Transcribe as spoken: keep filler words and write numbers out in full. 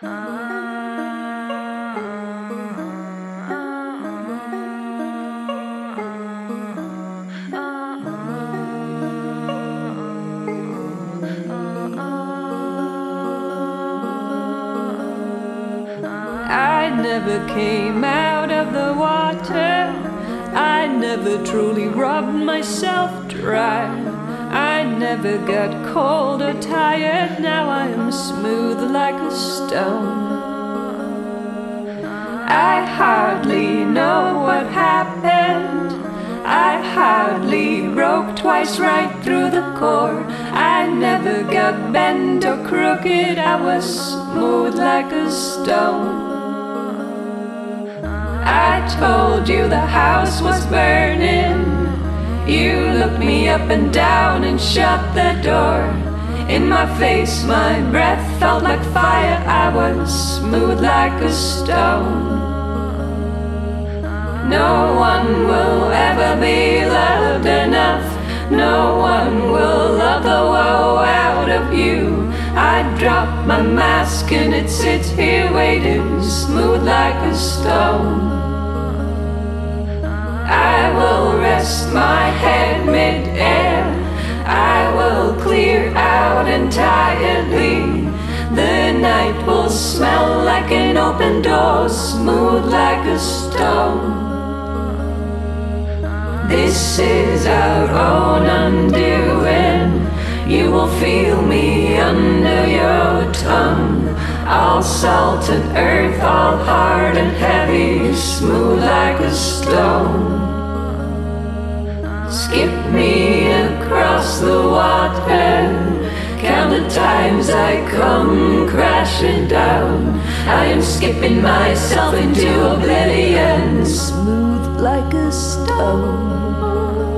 I never came out of the water. I never truly rubbed myself dry. I never got cold or tired. Now I am smooth like a stone. I hardly know what happened. I hardly broke twice right through the core. I never got bent or crooked. I was smooth like a stone. I told you the house was burning. You looked me up and down and shut the door. In my face my breath felt like fire. I was smooth like a stone. No one will ever be loved enough. No one will love the woe out of you. I dropped my mask and it sits here waiting, smooth like a stone. I will rest my head mid-air. I will clear out entirely. The night will smell like an open door, smooth like a stone. This is our own undoing. You will feel me under your tongue. All salt and earth, all hard and heavy, smooth like a stone. Skip me across the water. Count the times I come crashing down. I am skipping myself into oblivion, smooth like a stone.